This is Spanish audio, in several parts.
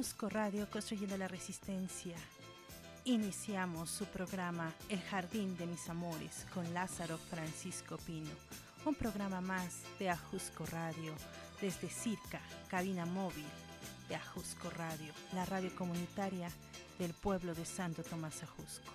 Ajusco Radio, construyendo la resistencia. Iniciamos su programa El Jardín de mis Amores con Lázaro Francisco Pino, un programa más de Ajusco Radio, desde Circa, cabina móvil de Ajusco Radio, la radio comunitaria del pueblo de Santo Tomás Ajusco.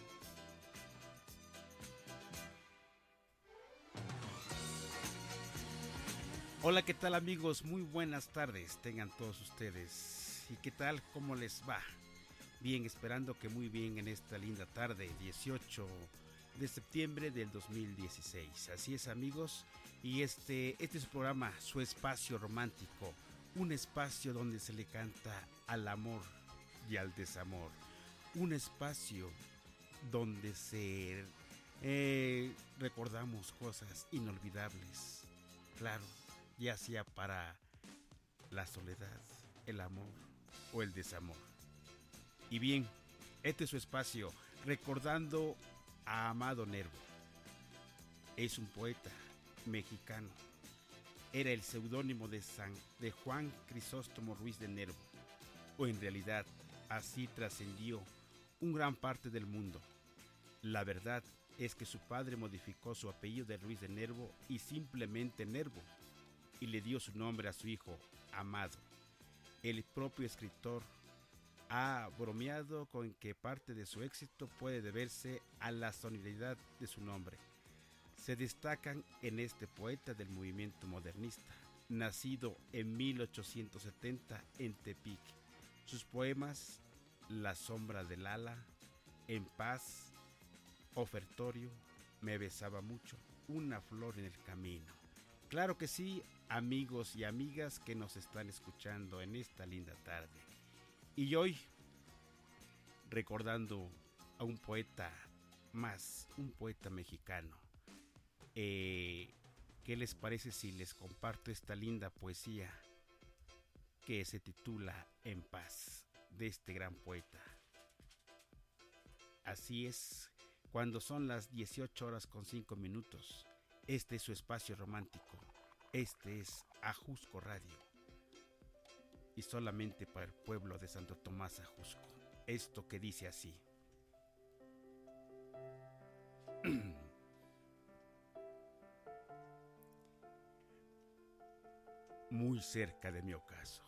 Hola, ¿qué tal amigos? Muy buenas tardes tengan todos ustedes. ¿Y qué tal? ¿Cómo les va? Bien, esperando que muy bien en esta linda tarde, 18 de septiembre del 2016. Así es amigos, y este es su programa, su espacio romántico, un espacio donde se le canta al amor y al desamor, un espacio donde se recordamos cosas inolvidables, claro, ya sea para la soledad, el amor o el desamor. Y bien, este es su espacio, recordando a Amado Nervo. Es un poeta mexicano. Era el seudónimo de Juan Crisóstomo Ruiz de Nervo, o en realidad así trascendió un gran parte del mundo. La verdad es que su padre modificó su apellido de Ruiz de Nervo y simplemente Nervo, y le dio su nombre a su hijo, Amado. El propio escritor ha bromeado con que parte de su éxito puede deberse a la sonoridad de su nombre. Se destacan en este poeta del movimiento modernista, nacido en 1870 en Tepic, sus poemas La sombra del ala, En paz, Ofertorio, Me besaba mucho, Una flor en el camino. Claro que sí, amigos y amigas que nos están escuchando en esta linda tarde. Y hoy, recordando a un poeta más, un poeta mexicano. ¿Qué les parece si les comparto esta linda poesía que se titula En paz, de este gran poeta? Así es, cuando son las 18:05, este es su espacio romántico, este es Ajusco Radio, y solamente para el pueblo de Santo Tomás Ajusco. Esto que dice así. Muy cerca de mi ocaso,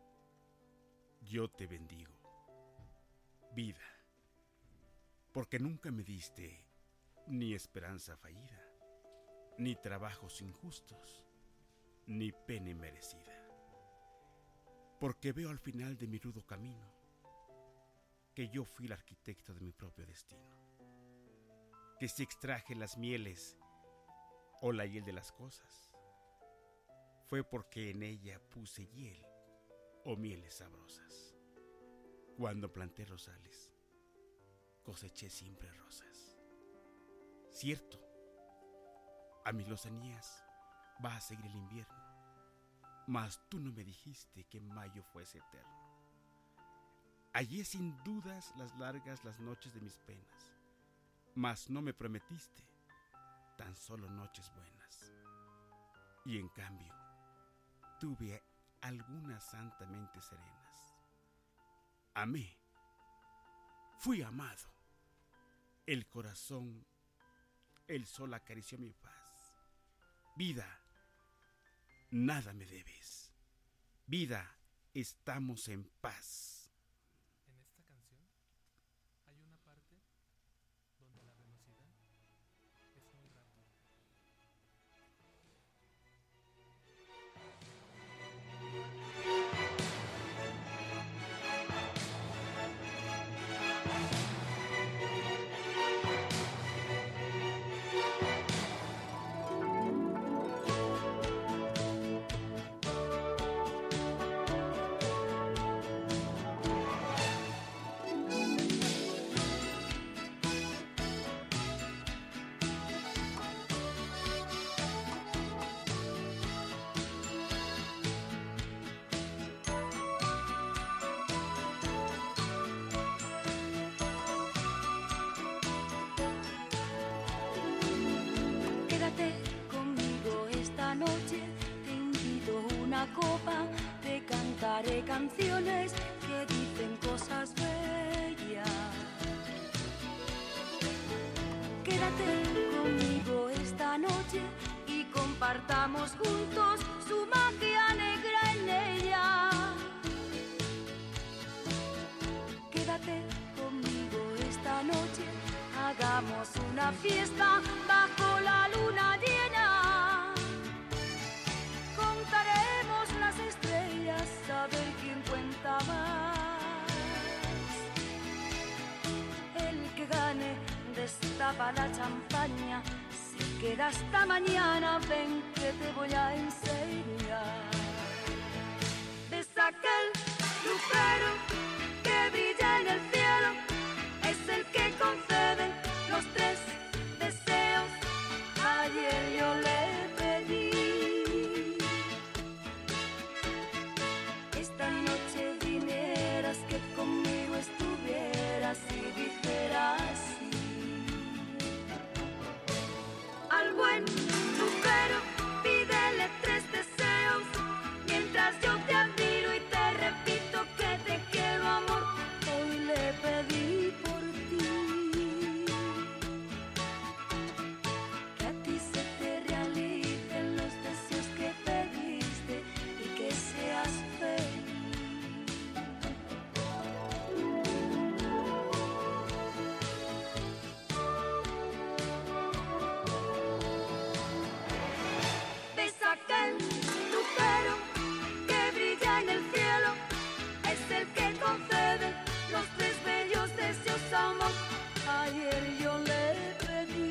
yo te bendigo, vida, porque nunca me diste ni esperanza fallida, ni trabajos injustos, ni pena inmerecida. Porque veo al final de mi rudo camino que yo fui el arquitecto de mi propio destino, que si extraje las mieles o la hiel de las cosas, fue porque en ella puse hiel o mieles sabrosas. Cuando planté rosales, coseché siempre rosas. Cierto, a mis lozanías va a seguir el invierno, mas tú no me dijiste que mayo fuese eterno. Hallé sin dudas las noches de mis penas, mas no me prometiste tan solo noches buenas. Y en cambio, tuve algunas santamente serenas. Amé, fui amado, el corazón, el sol acarició mi paz. Vida, nada me debes. Vida, estamos en paz. En esta canción hay una parte donde la velocidad es muy rápida. cantaré canciones que dicen cosas bellas. Quédate conmigo esta noche y compartamos juntos su magia negra en ella. Quédate conmigo esta noche, hagamos una fiesta bajo la luna llena. Contaremos las estrellas a ver quién cuenta más. El que gane destapa la champaña, se queda hasta mañana, ven que te voy a enseñar. Besa aquel lucero que brilla en el cielo, es el que concede los 3 deseos. Ayer yo le pedí, esta noche vinieras, que conmigo estuvieras y dijeras sí. Al buen lucero pídele 3 deseos, mientras yo te admiro y te repito que te quiero, amor. Hoy le pedí por ti, que a ti se te realicen los deseos que pediste y que seas feliz. Besa aquel lucero que brilla en el cielo, es el que concede los 3 bellos deseos, amor. Ayer yo le pedí,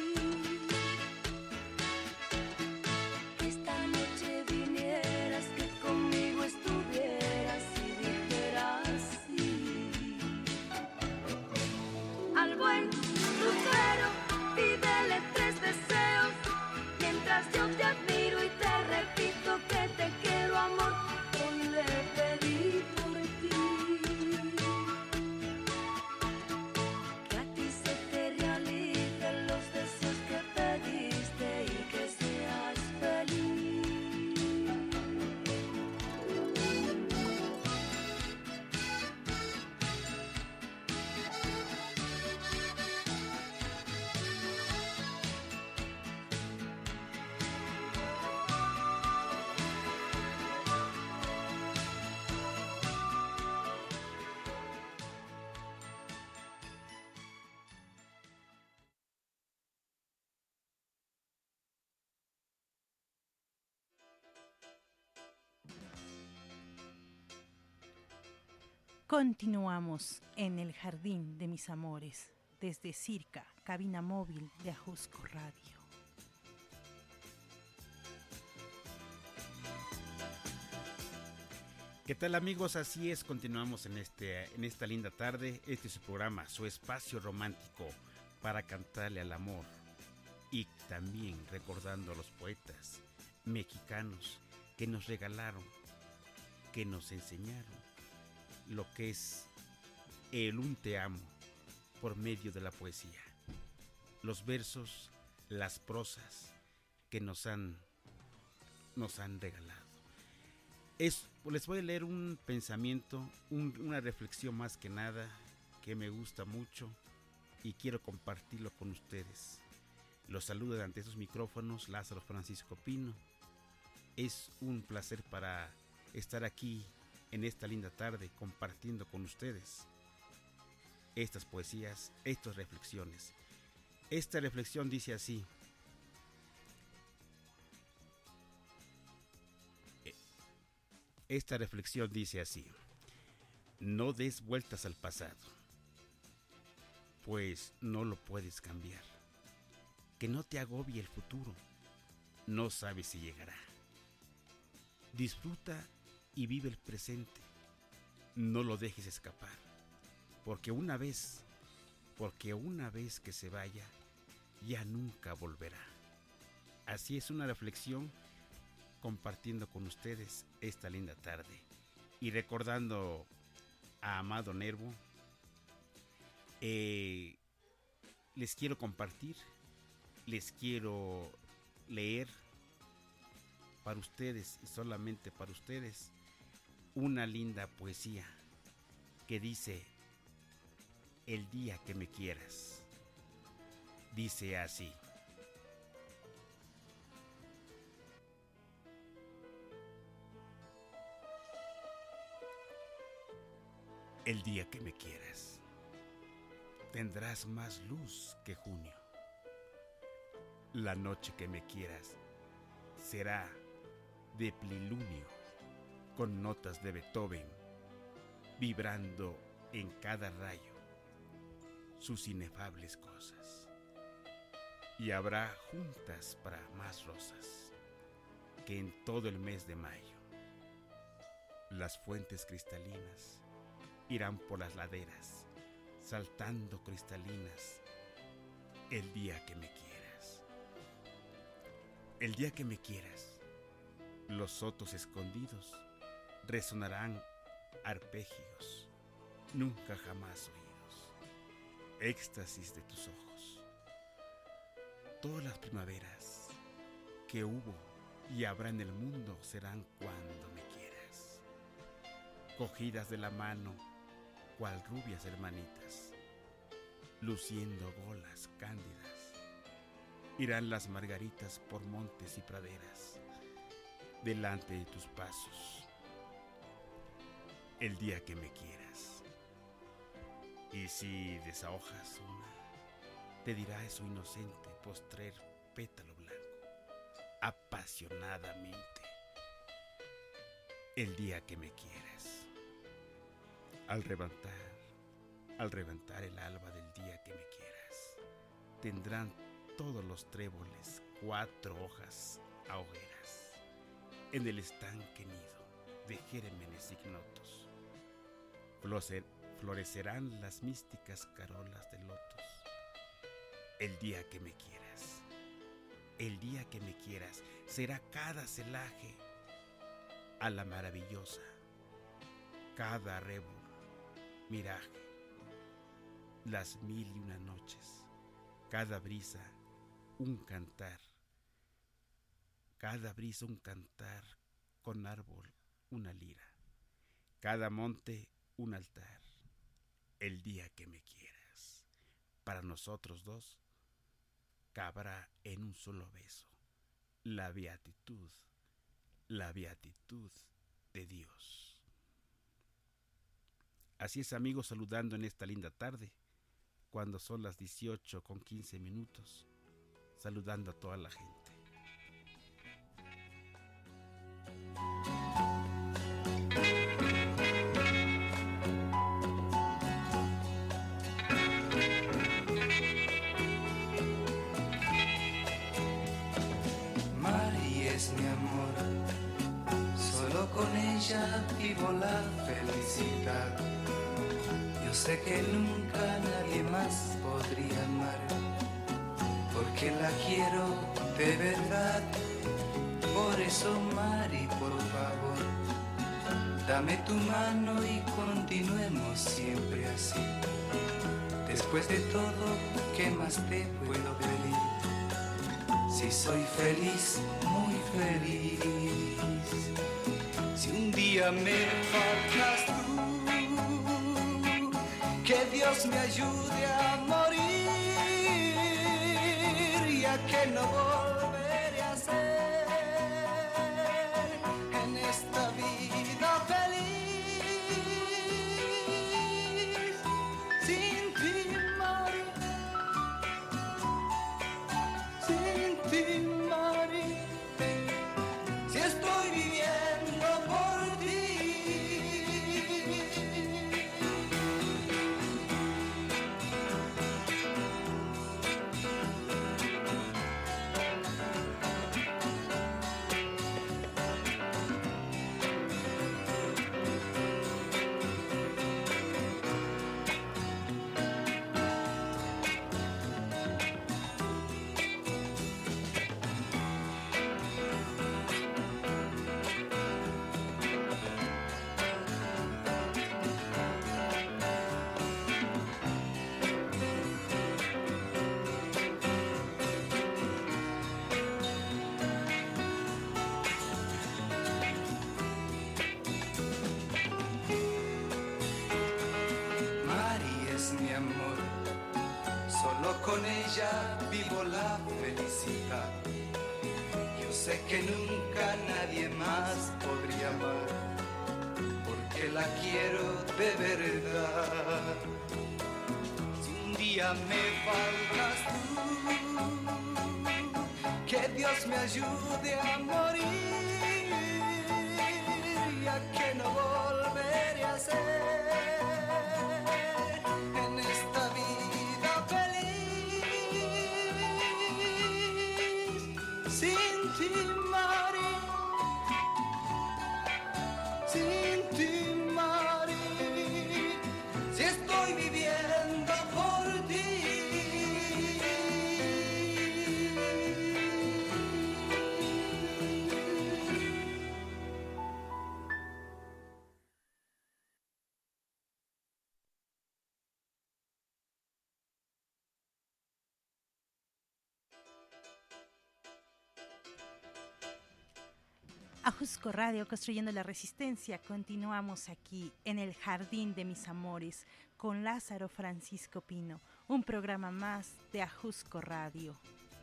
que esta noche vinieras, que conmigo estuvieras y dijeras sí. Al buen lucero pídele 3 deseos, mientras yo te admiro y te repito que te quiero, amor. Hoy le pedí por ti, que a ti se te realicen los deseos que pediste y que seas feliz. Continuamos en el jardín de mis amores, desde Circa, cabina móvil de Ajusco Radio. ¿Qué tal, amigos? Así es, continuamos en esta linda tarde. Este es su programa, su espacio romántico para cantarle al amor, y también recordando a los poetas mexicanos que nos regalaron, que nos enseñaron lo que es el un te amo por medio de la poesía. Los versos, las prosas que nos han regalado. Les voy a leer un pensamiento, una reflexión más que nada, que me gusta mucho y quiero compartirlo con ustedes. Los saludo ante esos micrófonos, Lázaro Francisco Pino. Es un placer para estar aquí en esta linda tarde compartiendo con ustedes estas poesías, estas reflexiones. Esta reflexión dice así: no des vueltas al pasado, pues no lo puedes cambiar. Que no te agobie el futuro, no sabes si llegará. Disfruta y vive el presente, no lo dejes escapar, porque una vez que se vaya, ya nunca volverá. Así es, una reflexión compartiendo con ustedes esta linda tarde y recordando a Amado Nervo. Les quiero compartir, les quiero leer para ustedes y solamente para ustedes una linda poesía que dice: el día que me quieras. Dice así: el día que me quieras, tendrás más luz que junio. La noche que me quieras será de plenilunio, con notas de Beethoven vibrando en cada rayo sus inefables cosas. Y habrá juntas para más rosas que en todo el mes de mayo. Las fuentes cristalinas irán por las laderas, saltando cristalinas, el día que me quieras. El día que me quieras, los sotos escondidos resonarán arpegios nunca jamás oídos, éxtasis de tus ojos. Todas las primaveras que hubo y habrá en el mundo serán cuando me quieras. Cogidas de la mano, cual rubias hermanitas, luciendo golas cándidas, irán las margaritas por montes y praderas, delante de tus pasos, el día que me quieras. Y si desahojas una, te dirá eso inocente postrer pétalo blanco, apasionadamente, el día que me quieras. Al reventar el alba del día que me quieras, tendrán todos los tréboles 4 hojas a hogueras, en el estanque nido de gérmenes ignotos. Florecerán las místicas carolas de lotos, el día que me quieras. El día que me quieras será cada celaje a la maravillosa, cada arrebol, miraje, las 1001 noches, cada brisa un cantar, cada brisa un cantar, con árbol una lira, cada monte un altar, el día que me quieras. Para nosotros dos cabrá en un solo beso la beatitud de Dios. Así es, amigos, saludando en esta linda tarde, cuando son las 18:15, saludando a toda la gente. Mari es mi amor, solo con ella vivo la felicidad. Yo sé que nunca nadie más podría amar, porque la quiero de verdad. Por eso, Mari, por favor, dame tu mano y continuemos siempre así. Después de todo, ¿qué más te puedo pedir? Si soy feliz, muy feliz. Si un día me faltas tú, que Dios me ayude a morir, ya que no volveré a ser en esta vida feliz. Sin ti, Mari, sin ti, Mari, si estoy viviendo por ti. felicidad. Yo sé que nunca nadie más podría amar, porque la quiero de verdad. Si un día me faltas tú, que Dios me ayude a morir, ya que no volveré a ser en esta vida feliz sin ti, Mari, sin ti, Mari, si estoy viviendo por ti. Ajusco Radio, construyendo la resistencia. Continuamos aquí en el Jardín de mis Amores con Lázaro Francisco Pino, un programa más de Ajusco Radio.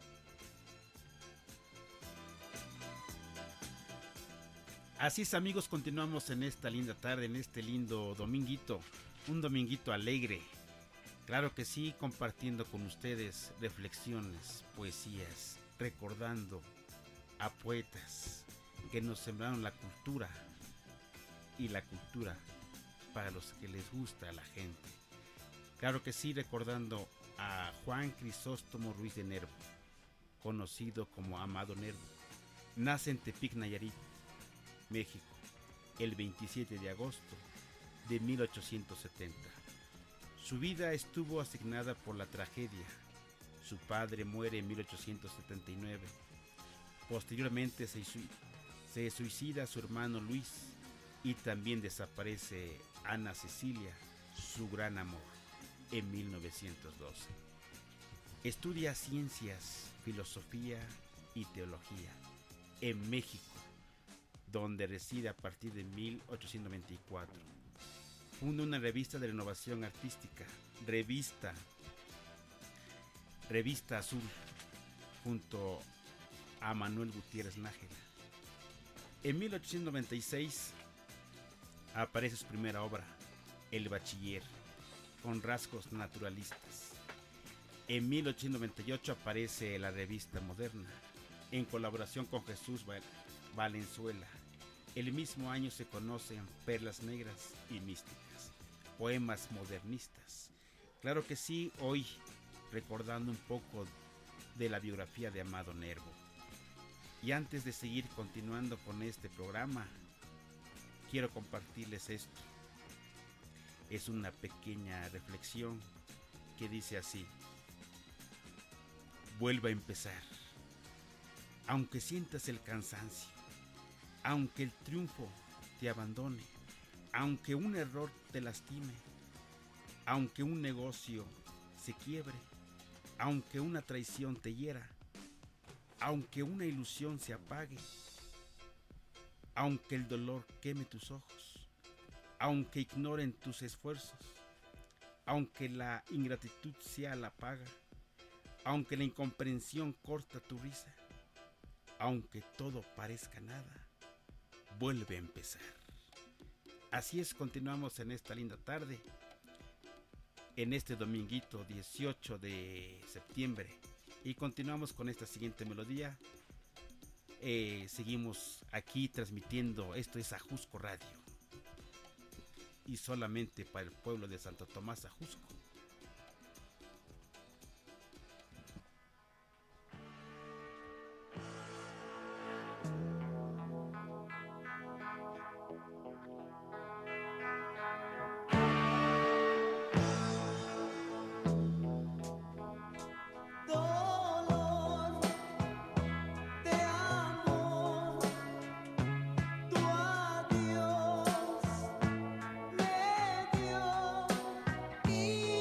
Así es, amigos, continuamos en esta linda tarde, en este lindo dominguito, un dominguito alegre. Claro que sí, compartiendo con ustedes reflexiones, poesías, recordando a poetas que nos sembraron la cultura, y la cultura para los que les gusta a la gente. Claro que sí, recordando a Juan Crisóstomo Ruiz de Nervo, conocido como Amado Nervo. Nace en Tepic, Nayarit, México, el 27 de agosto de 1870. Su vida estuvo asignada por la tragedia. Su padre muere en 1879. Posteriormente se suicida su hermano Luis, y también desaparece Ana Cecilia, su gran amor, en 1912. Estudia ciencias, filosofía y teología en México, donde reside a partir de 1824. Funda una revista de renovación artística, Revista Azul, junto a Manuel Gutiérrez Nájera. En 1896 aparece su primera obra, El Bachiller, con rasgos naturalistas. En 1898 aparece la revista Moderna, en colaboración con Jesús Valenzuela. El mismo año se conocen Perlas Negras y Místicas, poemas modernistas. Claro que sí, hoy recordando un poco de la biografía de Amado Nervo. Y antes de seguir continuando con este programa, quiero compartirles esto. Es una pequeña reflexión que dice así: vuelve a empezar. Aunque sientas el cansancio, aunque el triunfo te abandone, aunque un error te lastime, aunque un negocio se quiebre, aunque una traición te hiera, aunque una ilusión se apague, aunque el dolor queme tus ojos, aunque ignoren tus esfuerzos, aunque la ingratitud sea la paga, aunque la incomprensión corta tu risa, aunque todo parezca nada, vuelve a empezar. Así es, continuamos en esta linda tarde, en este dominguito 18 de septiembre, y continuamos con esta siguiente melodía. Seguimos aquí transmitiendo, esto es Ajusco Radio, y solamente para el pueblo de Santo Tomás, Ajusco. Adiós me dio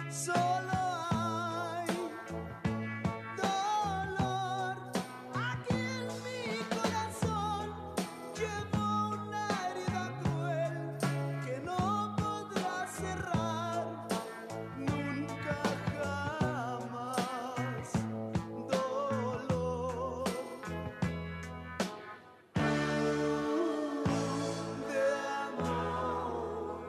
solo hay dolor. Aquí en mi corazón llevo una herida cruel que no podrá cerrar nunca jamás. Dolor de amor.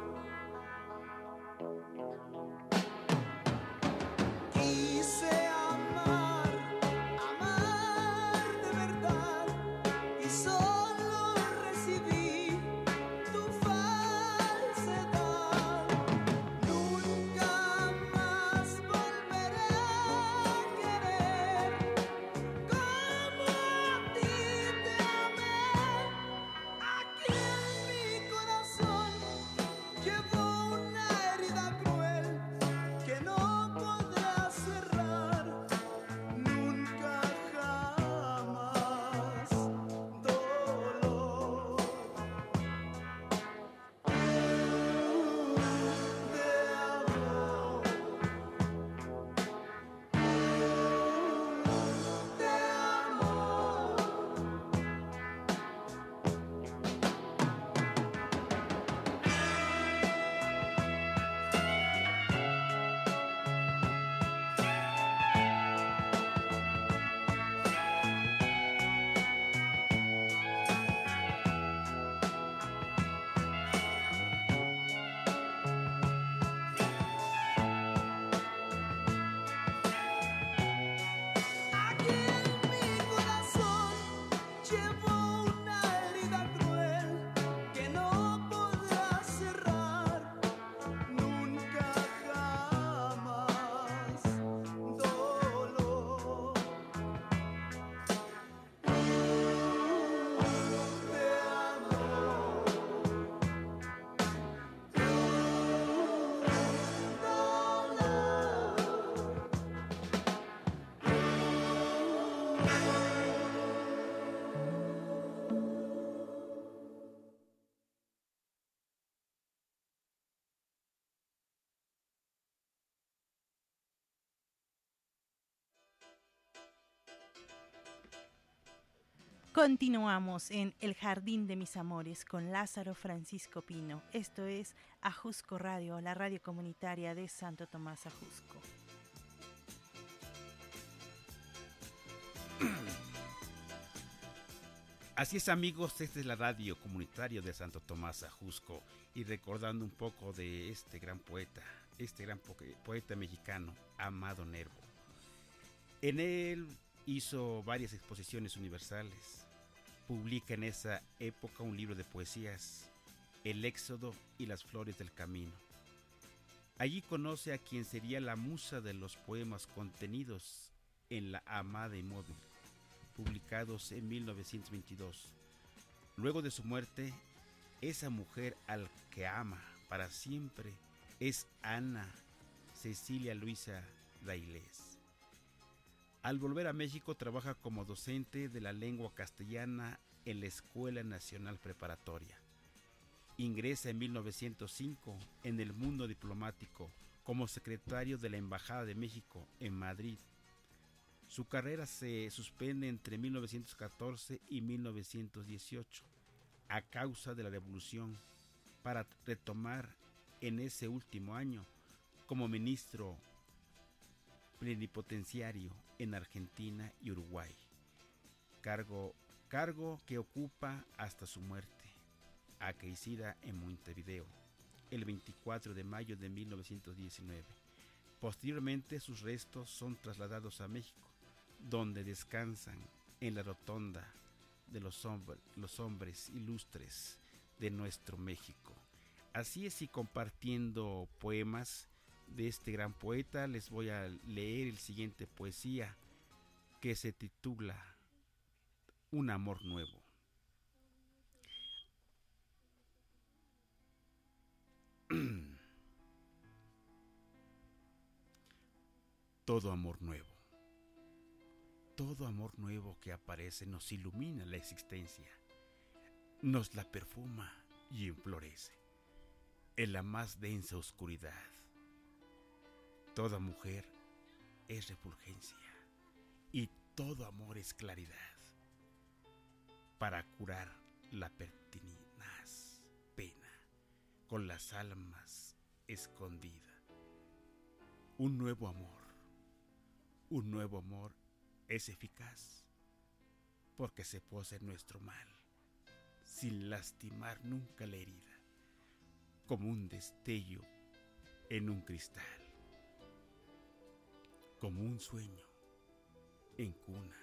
Quise amar, amar de verdad, y solo recibí tu falsedad. Nunca más volveré a querer como a ti te amé. Aquí en mi corazón llevo una herida cruel que no podrá cerrar nunca jamás. Dolor de amor, de Aquí en mi corazón llevo una herida cruel que no podrá cerrar nunca jamás. Dolor de Continuamos en El Jardín de mis Amores con Lázaro Francisco Pino. Esto es Ajusco Radio, la radio comunitaria de Santo Tomás Ajusco. Así es, amigos, esta es la radio comunitaria de Santo Tomás Ajusco, y recordando un poco de este gran poeta mexicano, Amado Nervo. En él hizo varias exposiciones universales. Publica en esa época un libro de poesías, El Éxodo y las Flores del Camino. Allí conoce a quien sería la musa de los poemas contenidos en La Amada Inmóvil, publicados en 1922. Luego de su muerte, esa mujer al que ama para siempre es Ana Cecilia Luisa Dailés. Al volver a México trabaja como docente de la lengua castellana en la Escuela Nacional Preparatoria. Ingresa en 1905 en el mundo diplomático como secretario de la Embajada de México en Madrid. Su carrera se suspende entre 1914 y 1918 a causa de la Revolución, para retomar en ese último año como ministro plenipotenciario en Argentina y Uruguay, cargo que ocupa hasta su muerte, acaecida en Montevideo, el 24 de mayo de 1919. Posteriormente sus restos son trasladados a México, donde descansan en la rotonda de los hombres ilustres de nuestro México. Así es, y compartiendo poemas de este gran poeta, les voy a leer el siguiente poesía, que se titula Un amor nuevo. Todo amor nuevo que aparece nos ilumina la existencia, nos la perfuma y enflorece en la más densa oscuridad. Toda mujer es refulgencia y todo amor es claridad para curar la pertinaz pena con las almas escondidas. Un nuevo amor es eficaz porque se posa en nuestro mal sin lastimar nunca la herida, como un destello en un cristal, como un sueño en cuna,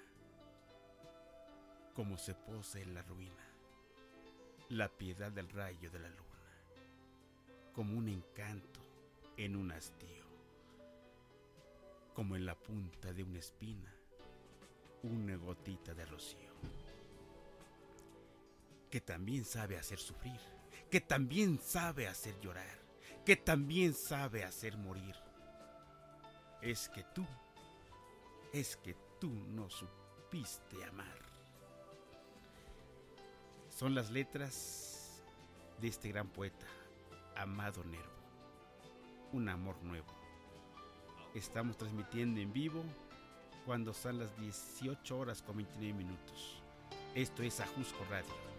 como se posa en la ruina la piedad del rayo de la luna, como un encanto en un hastío, como en la punta de una espina una gotita de rocío, que también sabe hacer sufrir, que también sabe hacer llorar, que también sabe hacer morir. Es que tú no supiste amar. Son las letras de este gran poeta, Amado Nervo. Un amor nuevo. Estamos transmitiendo en vivo cuando son las 18:29. Esto es Ajusco Radio.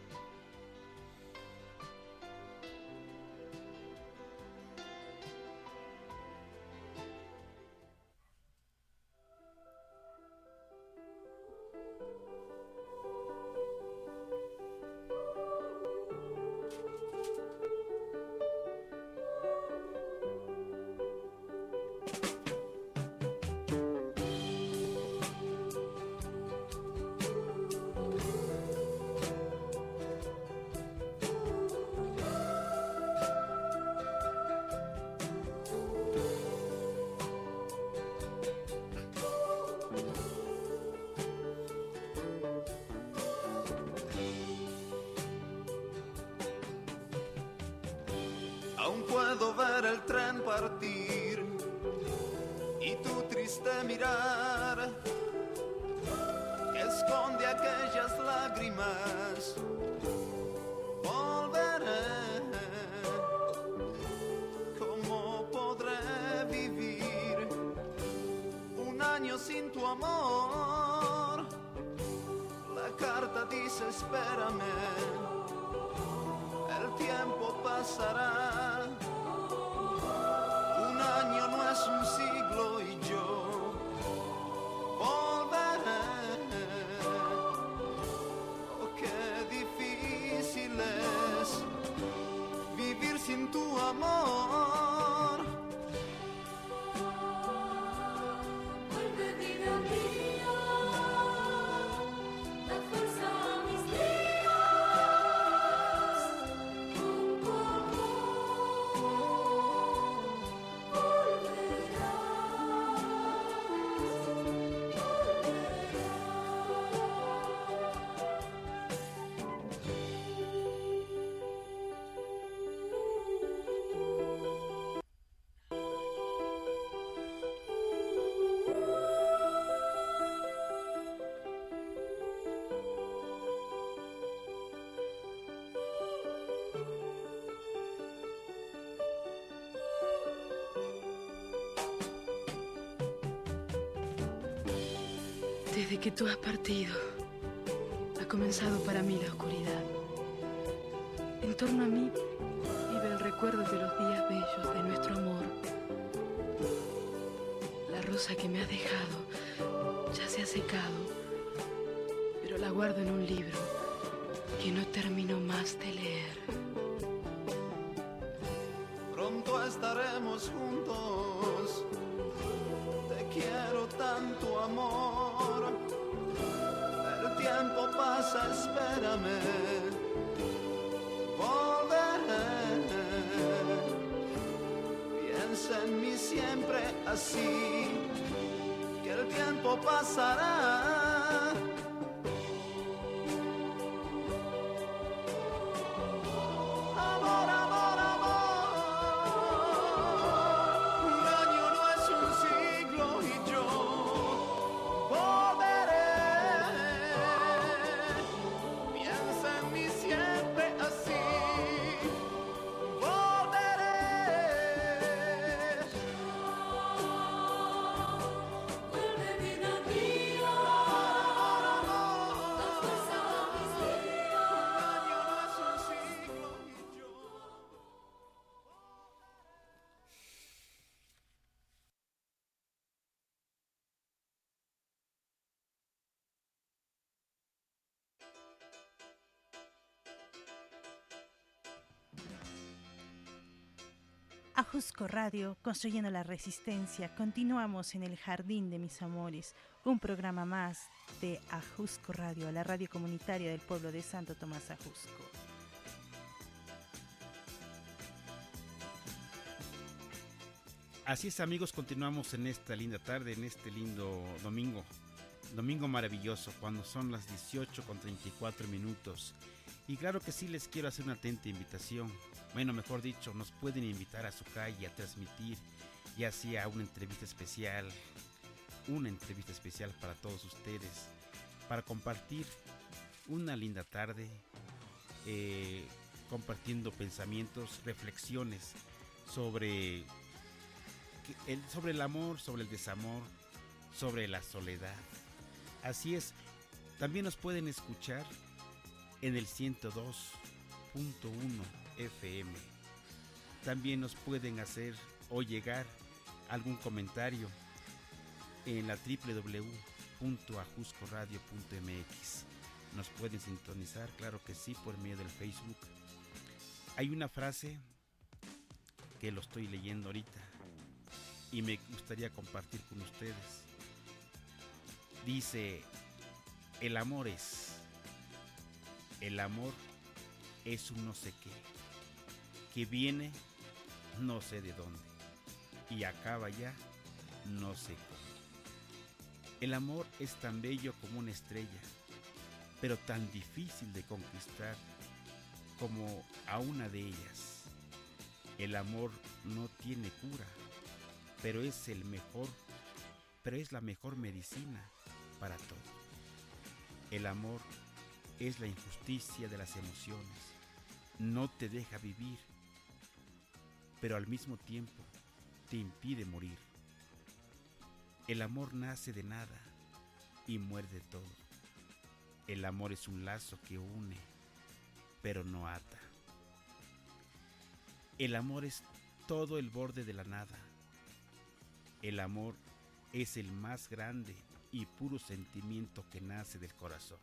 Aún puedo ver el tren partir y tu triste mirar que esconde aquellas lágrimas. Volveré, ¿cómo podré vivir un año sin tu amor? La carta dice espérame, el tiempo pasará. Un año no es un siglo y yo volveré. Oh, qué difícil es vivir sin tu amor. Vuelve vida mía, da fuerza a mis días. Desde que tú has partido, ha comenzado para mí la oscuridad. En torno a mí vive el recuerdo de los días bellos de nuestro amor. La rosa que me has dejado ya se ha secado, pero la guardo en un libro que no termino más de leer. Pronto estaremos juntos, te quiero tanto amor. El tiempo pasa, espérame, volveré. Piensa en mí siempre así, que el tiempo pasará. Amor, amor, amor. Un año no es un siglo y yo volveré. Piensa en mí siempre así, volveré. Ajusco Radio, construyendo la resistencia. Continuamos en el Jardín de mis Amores, un programa más de Ajusco Radio, la radio comunitaria del pueblo de Santo Tomás Ajusco. Así es, amigos, continuamos en esta linda tarde, en este lindo domingo maravilloso, cuando son las 18:34. Y claro que sí, les quiero hacer una atenta invitación. Bueno, mejor dicho, nos pueden invitar a su calle a transmitir, ya sea una entrevista especial para todos ustedes, para compartir una linda tarde, compartiendo pensamientos, reflexiones sobre el amor, sobre el desamor, sobre la soledad. Así es, también nos pueden escuchar en el 102.1 FM. También nos pueden hacer o llegar algún comentario en la www.ajuscoradio.mx. Nos pueden sintonizar, claro que sí, por medio del Facebook. Hay una frase que lo estoy leyendo ahorita y me gustaría compartir con ustedes. Dice, el amor es un no sé qué, que viene no sé de dónde y acaba ya no sé cómo. El amor es tan bello como una estrella, pero tan difícil de conquistar como a una de ellas. El amor no tiene cura, pero es la mejor medicina para todo. El amor es la injusticia de las emociones. No te deja vivir, pero al mismo tiempo te impide morir. El amor nace de nada y muere de todo. El amor es un lazo que une, pero no ata. El amor es todo el borde de la nada. El amor es el más grande y puro sentimiento que nace del corazón.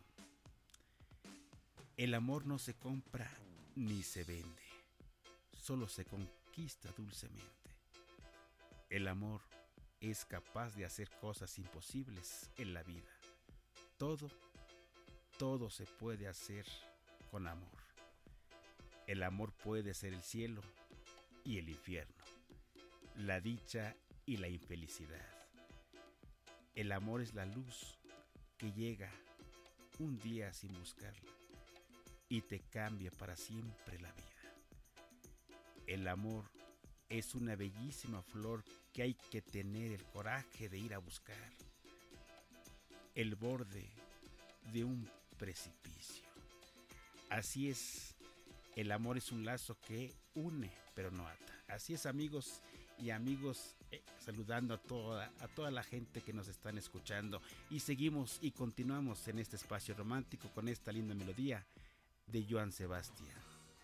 El amor no se compra ni se vende, solo se conquista dulcemente. El amor es capaz de hacer cosas imposibles en la vida. Todo se puede hacer con amor. El amor puede ser el cielo y el infierno, la dicha y la infelicidad. El amor es la luz que llega un día sin buscarla y te cambia para siempre la vida. El amor es una bellísima flor que hay que tener el coraje de ir a buscar. El borde de un precipicio. Así es, el amor es un lazo que une pero no ata. Así es, amigos y amigos, saludando a toda la gente que nos están escuchando, y seguimos y continuamos en este espacio romántico con esta linda melodía de Joan Sebastián.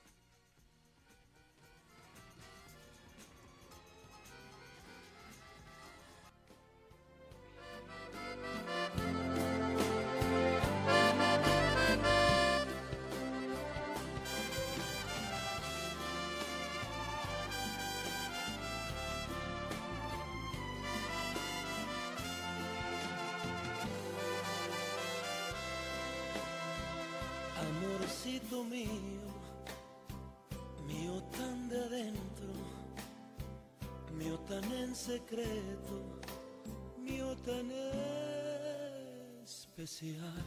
Amorcito mío, mío tan de adentro, mío tan en secreto, mío tan especial.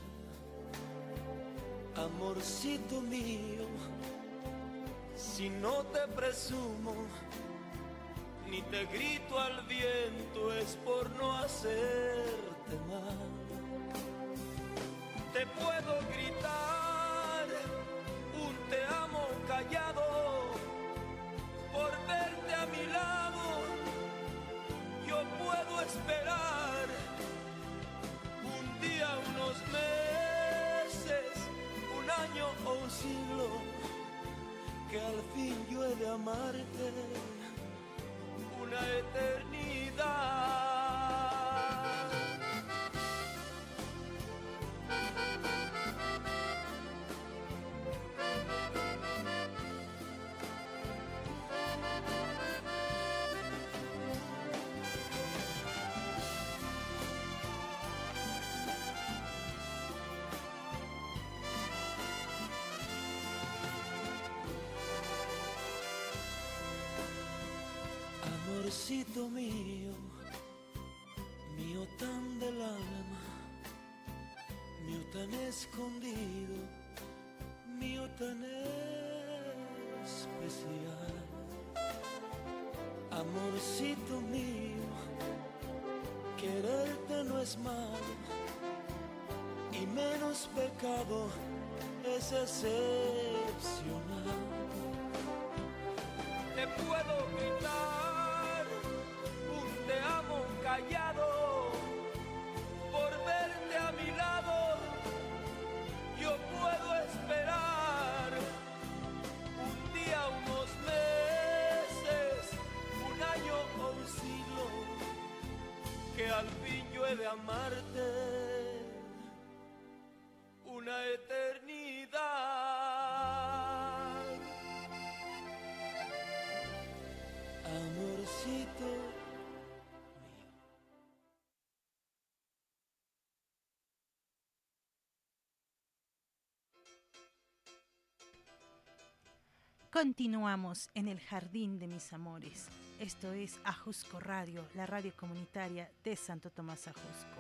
Amorcito mío, si no te presumo, ni te grito al viento, es por no hacerte mal. Te puedo gritar un te amo callado por verte a mi lado. Yo puedo esperar un día, unos meses, un año o un siglo, que al fin yo he de amarte una eternidad. Amorcito mío, mío tan del alma, mío tan escondido, mío tan especial. Amorcito mío, quererte no es malo y menos pecado es excepcional. Te puedo gritar un te amo callado por verte a mi lado. Yo puedo esperar un día, unos meses, un año o un siglo, que al fin yo he de amarte una eternidad. Amorcito mío. Continuamos en el jardín de mis amores. Esto es Ajusco Radio, la radio comunitaria de Santo Tomás Ajusco.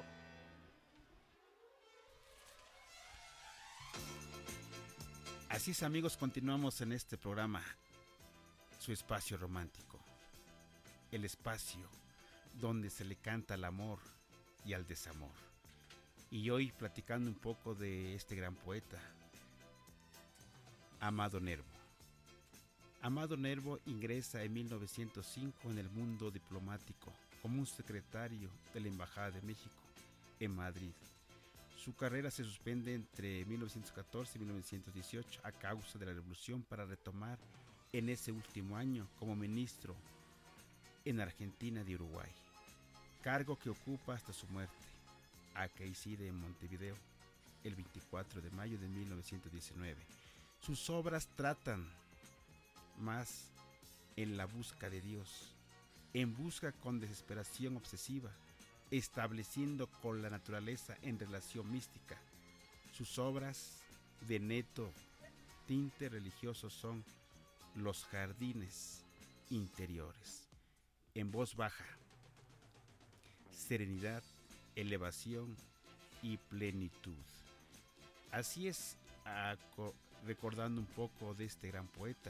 Así es, amigos, continuamos en este programa, su espacio romántico, el espacio donde se le canta al amor y al desamor. Y hoy platicando un poco de este gran poeta, Amado Nervo. Amado Nervo ingresa en 1905 en el mundo diplomático como un secretario de la Embajada de México en Madrid. Su carrera se suspende entre 1914 y 1918 a causa de la revolución, para retomar en ese último año como ministro en Argentina y Uruguay, cargo que ocupa hasta su muerte, acaecida en Montevideo el 24 de mayo de 1919. Sus obras tratan más en la busca de Dios, en busca con desesperación obsesiva, estableciendo con la naturaleza en relación mística. Sus obras de neto tinte religioso son Los jardines interiores, en voz baja, serenidad, elevación y plenitud. Así es, recordando un poco de este gran poeta,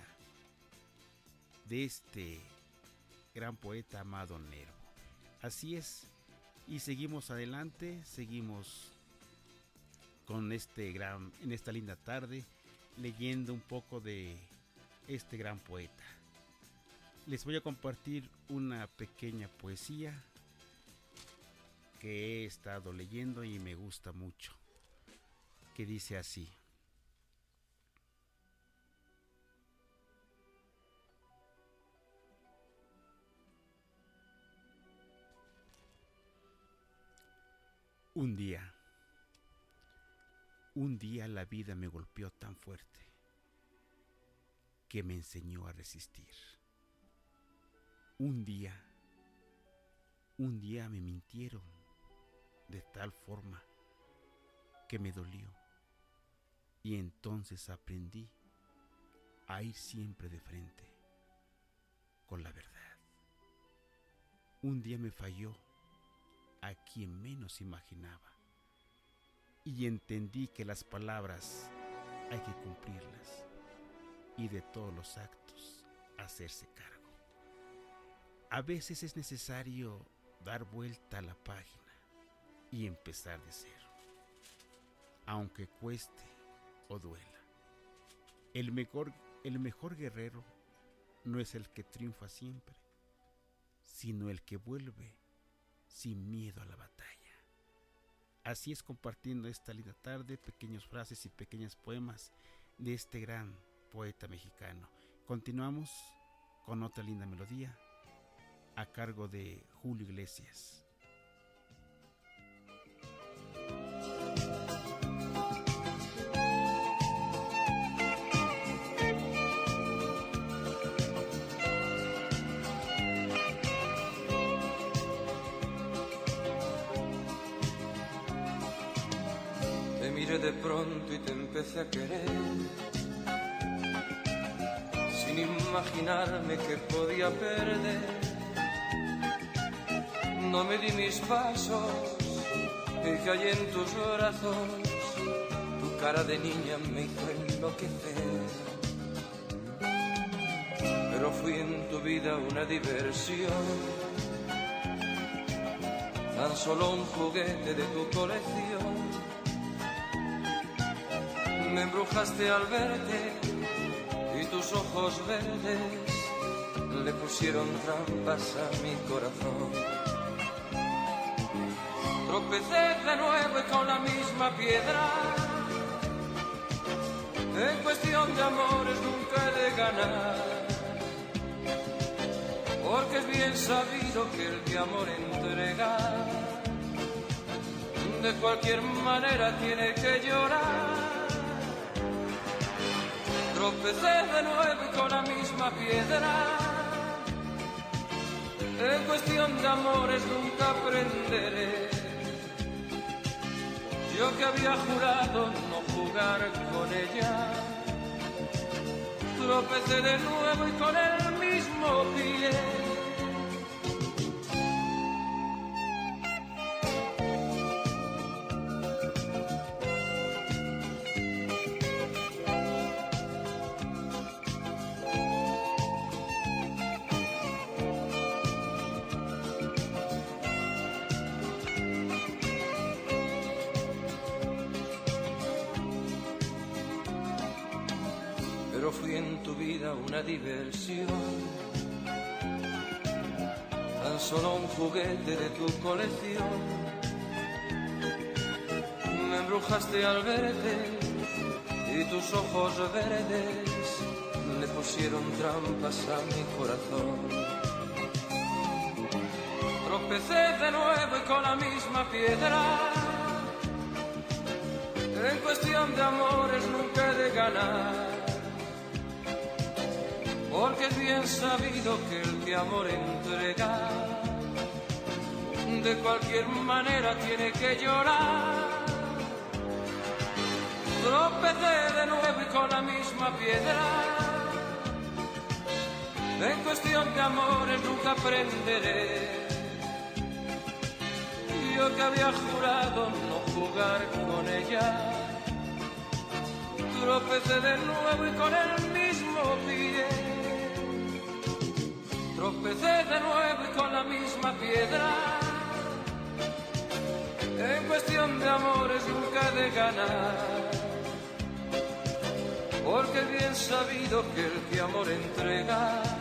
Amado Nervo. Así es. Y seguimos adelante, seguimos con en esta linda tarde, leyendo un poco de este gran poeta. Les voy a compartir una pequeña poesía que he estado leyendo y me gusta mucho, que dice así: Un día la vida me golpeó tan fuerte que me enseñó a resistir. Un día me mintieron de tal forma que me dolió, y entonces aprendí a ir siempre de frente con la verdad. Un día me falló a quien menos imaginaba, y entendí que las palabras hay que cumplirlas y de todos los actos hacerse cargo. A veces es necesario dar vuelta a la página y empezar de cero, aunque cueste o duela. El mejor guerrero no es el que triunfa siempre, sino el que vuelve sin miedo a la batalla. Así es, compartiendo esta linda tarde pequeñas frases y pequeños poemas de este gran poeta mexicano. Continuamos con otra linda melodía a cargo de Julio Iglesias. Te miré de pronto y te empecé a querer, sin imaginarme que podía perder. No me di mis pasos y caí en tus brazos. Tu cara de niña me hizo enloquecer. Pero fui en tu vida una diversión, tan solo un juguete de tu colección. Me embrujaste al verte y tus ojos verdes le pusieron trampas a mi corazón. Tropecé de nuevo y con la misma piedra. En cuestión de amores nunca he de ganar, porque es bien sabido que el que amor entrega de cualquier manera tiene que llorar. Tropecé de nuevo y con la misma piedra. En cuestión de amores nunca aprenderé. Yo que había jurado no jugar con ella. Tropecé de nuevo y con el mismo pie. Pero fui en tu vida una diversión, tan solo un juguete de tu colección. Me embrujaste al verte y tus ojos verdes le pusieron trampas a mi corazón. Tropecé de nuevo y con la misma piedra. En cuestión de amores nunca he de ganar, porque es bien sabido que el que amor entrega de cualquier manera tiene que llorar. Tropecé de nuevo y con la misma piedra. En cuestión de amores nunca aprenderé. Yo que había jurado no jugar con ella. Tropecé de nuevo y con el mismo pie. Tropecé de nuevo y con la misma piedra. En cuestión de amores nunca he de ganar, porque es bien sabido que el que amor entrega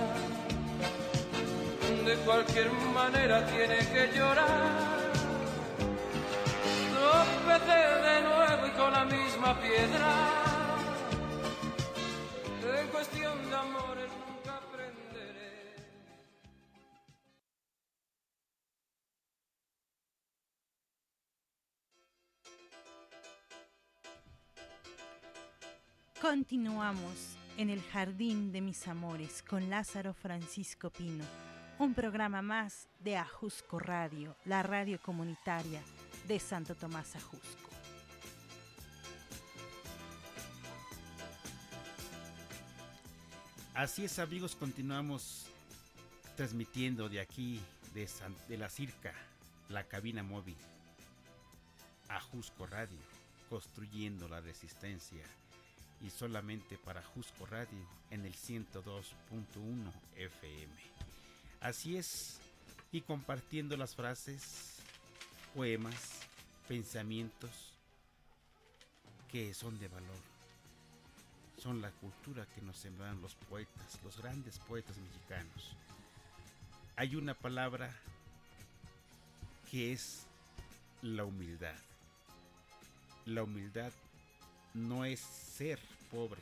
de cualquier manera tiene que llorar. Tropecé de nuevo y con la misma piedra. En cuestión de amores nunca aprenderé. Continuamos en el Jardín de mis Amores con Lázaro Francisco Pino, un programa más de Ajusco Radio, la radio comunitaria de Santo Tomás Ajusco. Así es, amigos, continuamos transmitiendo de aquí, de la Circa, la cabina móvil, Ajusco Radio, construyendo la resistencia, y solamente para Ajusco Radio en el 102.1 FM. Así es, y compartiendo las frases, poemas, pensamientos que son de valor. Son la cultura que nos sembraron los poetas, los grandes poetas mexicanos. Hay una palabra que es la humildad. La humildad no es ser pobre.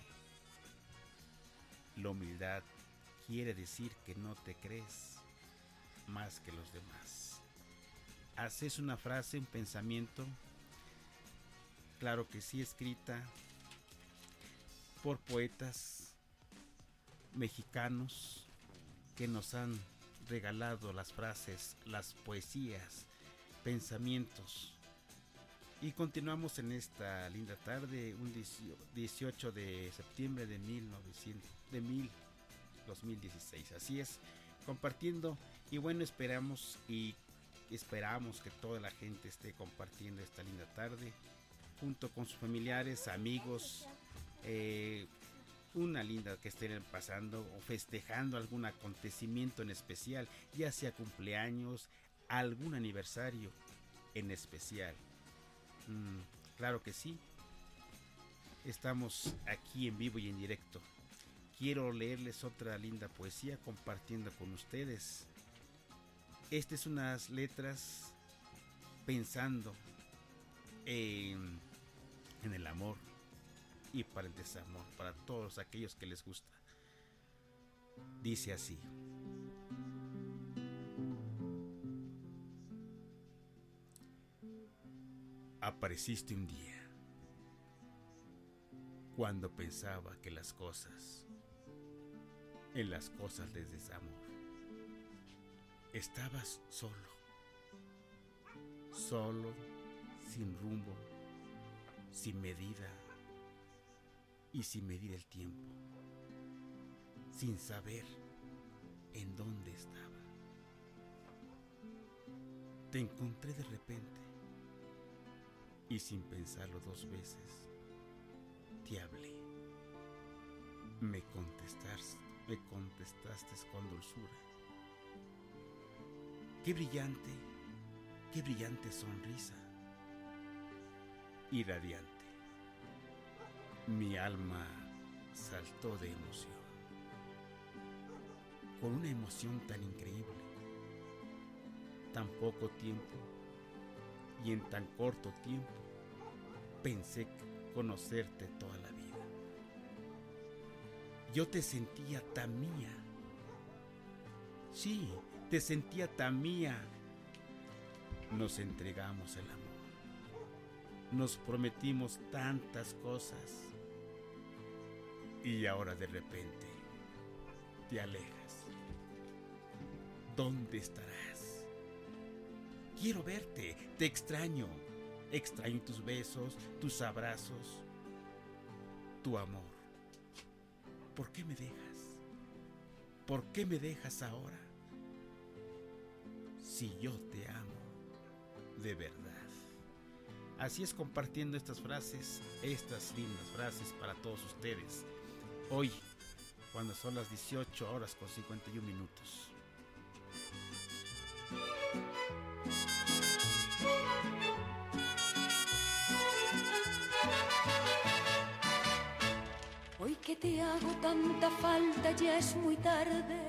La humildad quiere decir que no te crees más que los demás. Haces una frase, un pensamiento, claro que sí, escrita por poetas mexicanos que nos han regalado las frases, las poesías, pensamientos. Y continuamos en esta linda tarde, un 18 de septiembre de 2016. Así es, compartiendo, y bueno, esperamos y esperamos que toda la gente esté compartiendo esta linda tarde junto con sus familiares, amigos, una linda que estén pasando o festejando algún acontecimiento en especial, ya sea cumpleaños, algún aniversario en especial. Claro que sí. Estamos aquí en vivo y en directo. Quiero leerles otra linda poesía compartiendo con ustedes. Estas son unas letras pensando en el amor y para el desamor, para todos aquellos que les gusta. Dice así: apareciste un día cuando pensaba que en las cosas del desamor estabas solo, sin rumbo, sin medida y sin medir el tiempo, sin saber en dónde estaba. Te encontré de repente y sin pensarlo dos veces te hablé. Me contestaste con dulzura. Qué brillante sonrisa y radiante. Mi alma saltó de emoción, con una emoción tan increíble, tan poco tiempo y en tan corto tiempo pensé conocerte toda la vida. Yo te sentía tan mía, sí, te sentía tan mía. Nos entregamos el amor, nos prometimos tantas cosas y ahora de repente te alejas. ¿Dónde estarás? Quiero verte, te extraño tus besos, tus abrazos, tu amor. ¿Por qué me dejas? ¿Por qué me dejas ahora? Si yo te amo de verdad. Así es, compartiendo estas frases, estas lindas frases para todos ustedes. Hoy, cuando son las 18 horas con 51 minutos. Hoy que te hago tanta falta ya es muy tarde.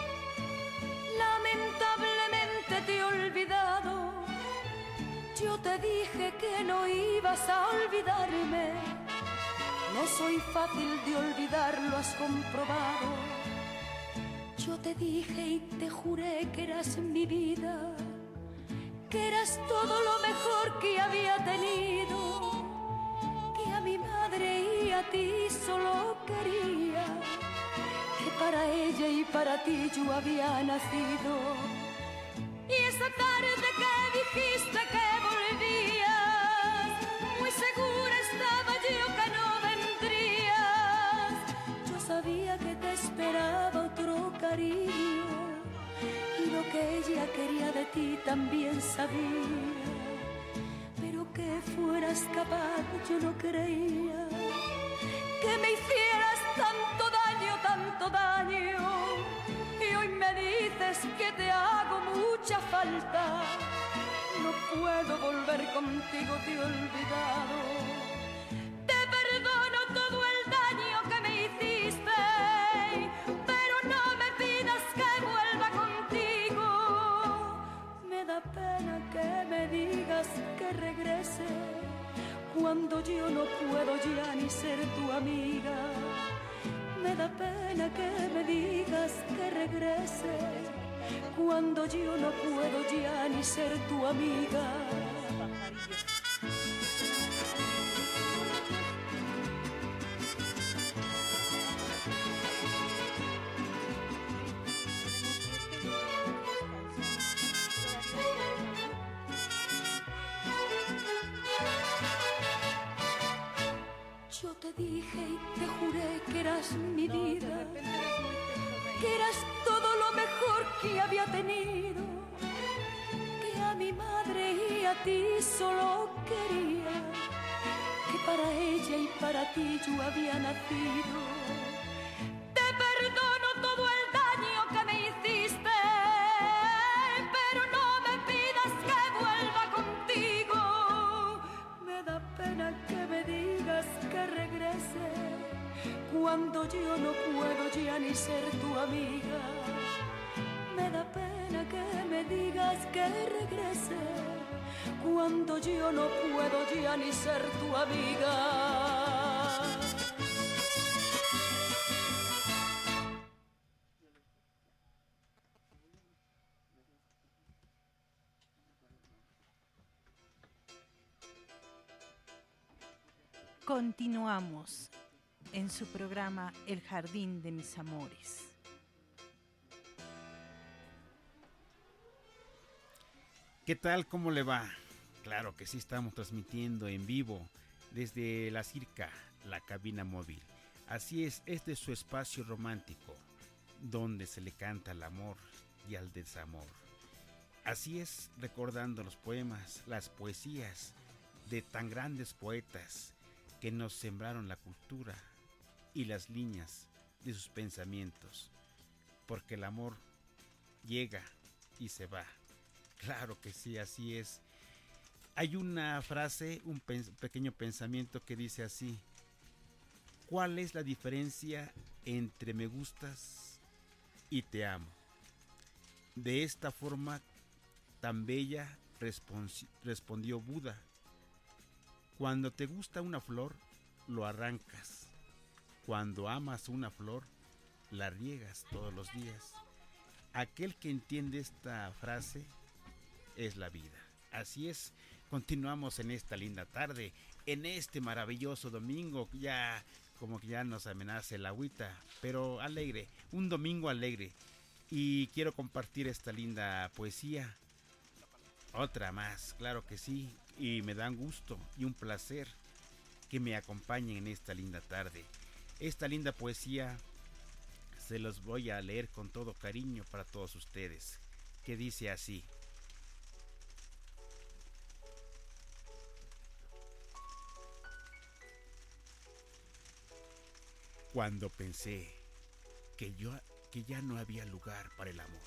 Lamentablemente te he olvidado. Yo te dije que no ibas a olvidarme. No soy fácil de olvidar, lo has comprobado. Yo te dije y te juré que eras mi vida, que eras todo lo mejor que había tenido, que a mi madre y a ti solo quería, que para ella y para ti yo había nacido. Y esa tarde que dijiste que volvías, muy segura estaba yo que no vendrías. Yo sabía que te esperaba otro cariño, y lo que ella quería de ti también sabía. Pero que fueras capaz yo no creía, que me hicieras tanto daño. Y hoy me dices que te hago mucha falta. No puedo volver contigo, te he olvidado. Te perdono todo el daño que me hiciste, pero no me pidas que vuelva contigo. Me da pena que me digas que regrese, cuando yo no puedo ya ni ser tu amiga. Me da pena que me digas que regrese, cuando yo no puedo ya ni ser tu amiga. Yo te dije y te juré que eras mi vida, que eras todo lo mejor que había tenido, que a mi a ti solo quería que para ella y para ti yo había nacido. Te perdono todo el daño que me hiciste, pero no me pidas que vuelva contigo. Me da pena que me digas que regrese cuando yo no puedo ya ni ser tu amiga. Me da pena que me digas que regrese cuando yo no puedo ya ni ser tu amiga. Continuamos en su programa El Jardín de mis Amores. ¿Qué tal? ¿Cómo le va? Claro que sí, estamos transmitiendo en vivo desde la Circa, la cabina móvil. Así es, este es su espacio romántico, donde se le canta al amor y al desamor. Así es, recordando los poemas, las poesías de tan grandes poetas que nos sembraron la cultura y las líneas de sus pensamientos. Porque el amor llega y se va. Claro que sí, así es. Hay una frase, un pequeño pensamiento que dice así: ¿cuál es la diferencia entre me gustas y te amo? De esta forma tan bella respondió Buda: cuando te gusta una flor, lo arrancas. Cuando amas una flor, la riegas todos los días. Aquel que entiende esta frase es la vida. Así es, continuamos en esta linda tarde, en este maravilloso domingo, ya como que ya nos amenaza el agüita, pero alegre, un domingo alegre. Y quiero compartir esta linda poesía, otra más, claro que sí, y me da un gusto y un placer que me acompañen en esta linda tarde. Esta linda poesía se los voy a leer con todo cariño para todos ustedes, que dice así: cuando pensé que ya no había lugar para el amor,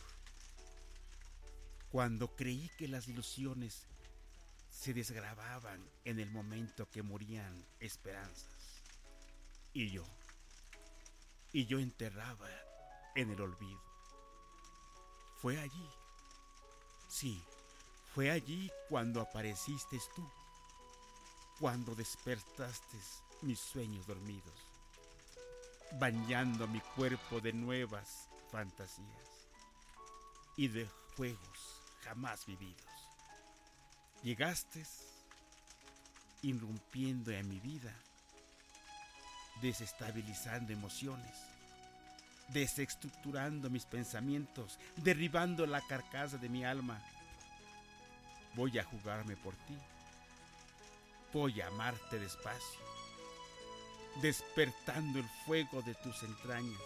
cuando creí que las ilusiones se desgrababan en el momento que morían esperanzas, y yo enterraba en el olvido. Fue allí, sí, fue allí cuando apareciste tú, cuando despertaste mis sueños dormidos, bañando mi cuerpo de nuevas fantasías y de juegos jamás vividos. Llegaste irrumpiendo en mi vida, desestabilizando emociones, desestructurando mis pensamientos, derribando la carcasa de mi alma. Voy a jugarme por ti, voy a amarte despacio, despertando el fuego de tus entrañas,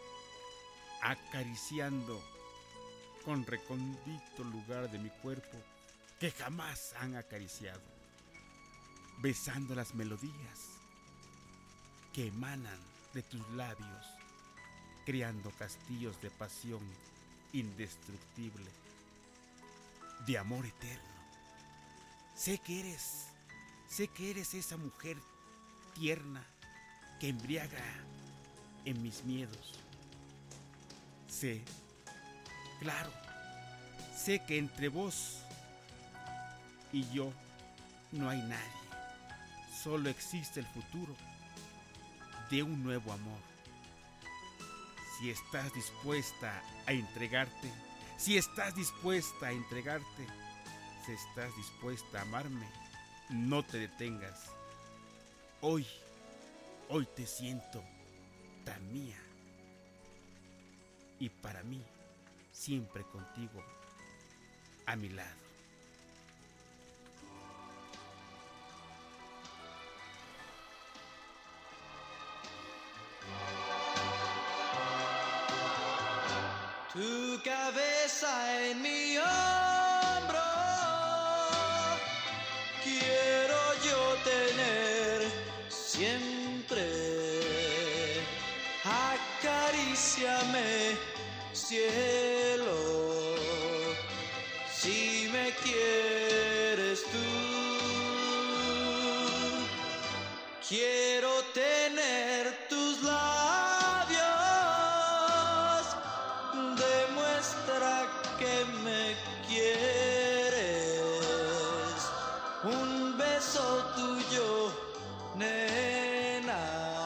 acariciando con recóndito lugar de mi cuerpo que jamás han acariciado, besando las melodías que emanan de tus labios, creando castillos de pasión indestructible, de amor eterno. Sé que eres esa mujer tierna que embriaga en mis miedos. Sé, claro, sé que entre vos y yo no hay nadie, solo existe el futuro de un nuevo amor. Si estás dispuesta a entregarte, si estás dispuesta a entregarte, si estás dispuesta a amarme, no te detengas. Hoy te siento tan mía, y para mí, siempre contigo a mi lado. Tu cabeza en mi hombro, quieres tú. Quiero tener tus labios, demuestra que me quieres. Un beso tuyo, nena,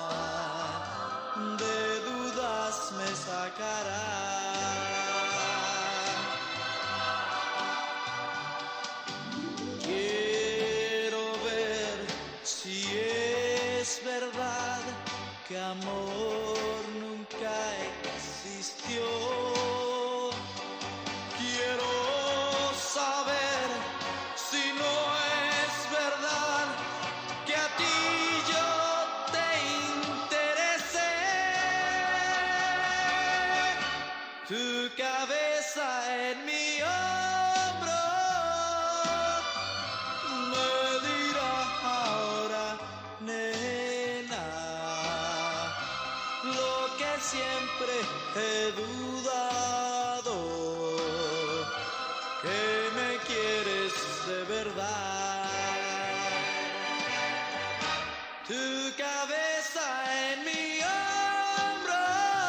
de dudas me sacará. Que amor nunca existió. Quiero saber si no es verdad que a ti yo te interesé. Tu cabeza en mi hombro me dirá ahora, siempre he dudado que me quieres de verdad. Tu cabeza en mi hombro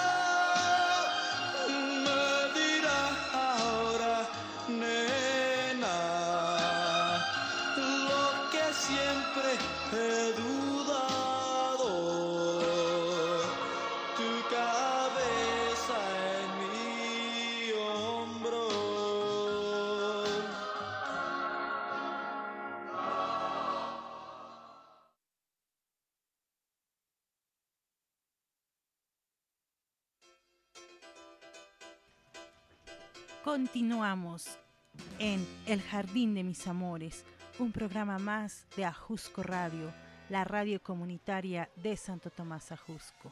me dirá ahora, nena, lo que siempre he dudado. Continuamos en El Jardín de mis Amores, un programa más de Ajusco Radio, la radio comunitaria de Santo Tomás Ajusco.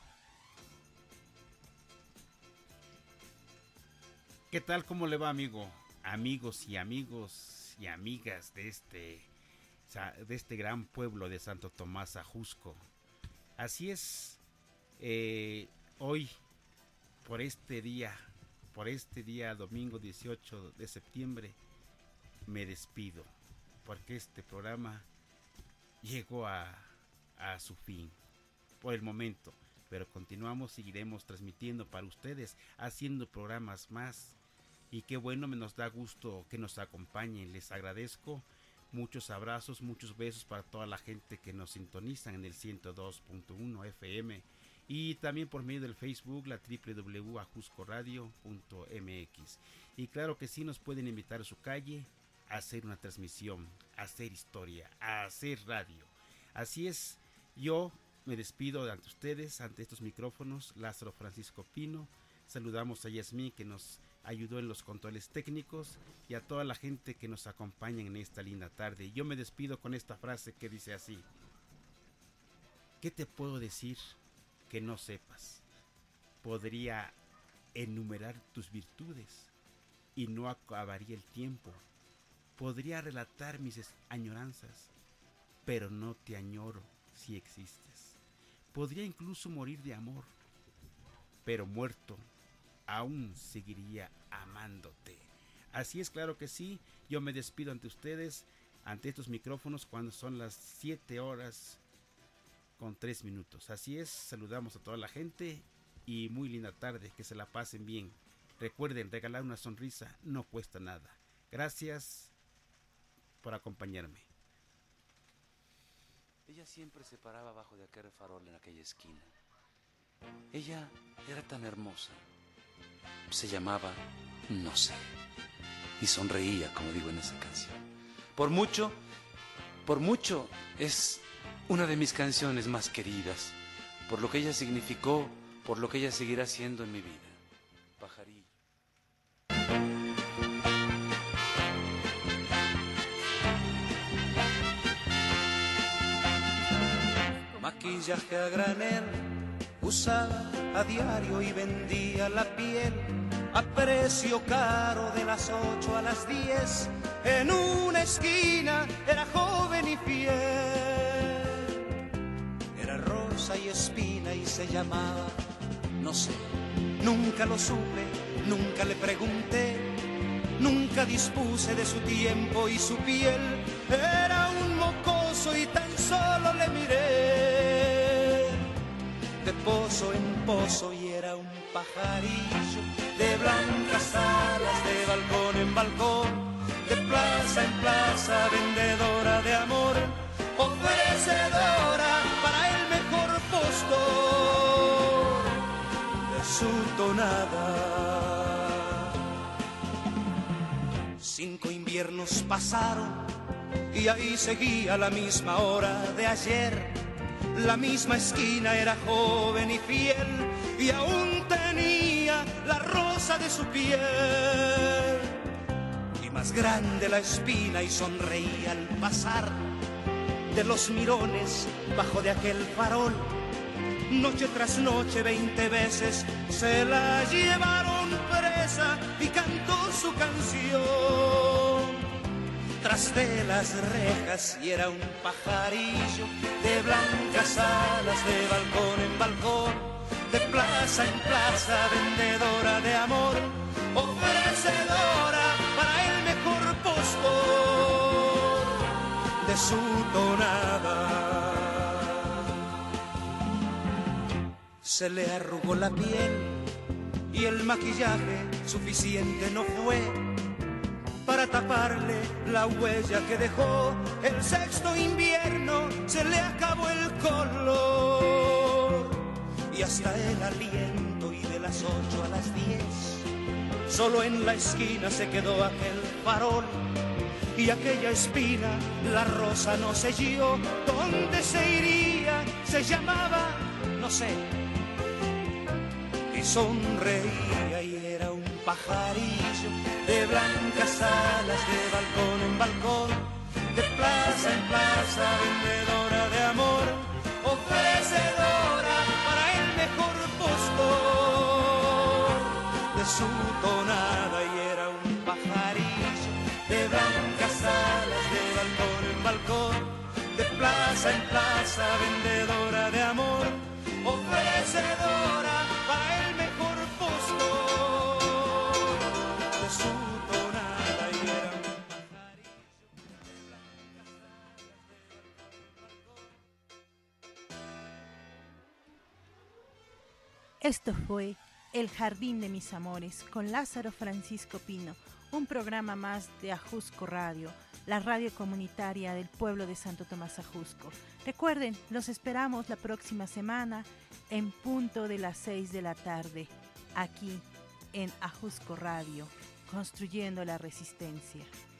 ¿Qué tal? ¿Cómo le va, amigo? Amigos y amigas de este gran pueblo de Santo Tomás Ajusco. Así es, hoy, por este día domingo 18 de septiembre, me despido, porque este programa llegó a su fin por el momento, pero seguiremos transmitiendo para ustedes, haciendo programas más, y qué bueno, nos da gusto que nos acompañen. Les agradezco, muchos abrazos, muchos besos para toda la gente que nos sintonizan en el 102.1 FM, y también por medio del Facebook, la www.ajuscoradio.mx. Y claro que sí, nos pueden invitar a su calle a hacer una transmisión, a hacer historia, a hacer radio. Así es, yo me despido ante ustedes, ante estos micrófonos, Lázaro Francisco Pino. Saludamos a Yasmín, que nos ayudó en los controles técnicos, y a toda la gente que nos acompaña en esta linda tarde. Yo me despido con esta frase que dice así: ¿qué te puedo decir que no sepas? Podría enumerar tus virtudes y no acabaría el tiempo. Podría relatar mis añoranzas, pero no te añoro si existes. Podría incluso morir de amor, pero muerto aún seguiría amándote. Así es, claro que sí. Yo me despido ante ustedes, ante estos micrófonos, cuando son las 7:03. Así es, saludamos a toda la gente y muy linda tarde, que se la pasen bien. Recuerden, regalar una sonrisa no cuesta nada. Gracias por acompañarme. Ella siempre se paraba abajo de aquel farol en aquella esquina. Ella era tan hermosa. Se llamaba No sé. Y sonreía, como digo en esa canción. Por mucho, es una de mis canciones más queridas, por lo que ella significó, por lo que ella seguirá siendo en mi vida. Pajarillo. Maquillaje a granel, usaba a diario y vendía la piel a precio caro de las 8 a las 10. En una esquina era joven y fiel, era rosa y espina y se llamaba No sé. Nunca lo supe, nunca le pregunté, nunca dispuse de su tiempo y su piel. Era un mocoso y tan solo le miré de pozo en pozo y era un pajarillo de blancas alas, de balcón en balcón, de plaza en plaza, vendedora de amor, ofrecedora para el mejor postor de su tonada. 5 inviernos pasaron y ahí seguía la misma hora de ayer. La misma esquina, era joven y fiel y aún tenía la rosa de su piel. Y más grande la espina y sonreía al pasar de los mirones bajo de aquel farol. Noche tras noche 20 veces se la llevaron presa y cantó su canción tras de las rejas y era un pajarillo de blancas alas, de balcón en balcón, de plaza en plaza, vendedora de amor, ofrecedora para el mejor postor de su tonada. Se le arrugó la piel y el maquillaje suficiente no fue para taparle la huella que dejó. El 6º invierno se le acabó el color y hasta el aliento, y de las 8 a las 10 solo en la esquina se quedó aquel farol. Y aquella espina, la rosa no selló. ¿Dónde se iría? Se llamaba, no sé. Y sonreía y era un pajarillo de blancas alas, de balcón en balcón, de plaza en plaza, vendedora de amor, ofrecedora para el mejor postor de su tonada. Y era un pajarillo de blancas alas, de balcón en balcón, de plaza en plaza, vendedora de amor, ofrecedora para el mejor postor de su tonada. Y era un pajarillo de blancas alas, de balcón en balcón. Esto fue El Jardín de mis Amores con Lázaro Francisco Pino, un programa más de Ajusco Radio, la radio comunitaria del pueblo de Santo Tomás Ajusco. Recuerden, los esperamos la próxima semana en punto de las 6 de la tarde, aquí en Ajusco Radio, construyendo la resistencia.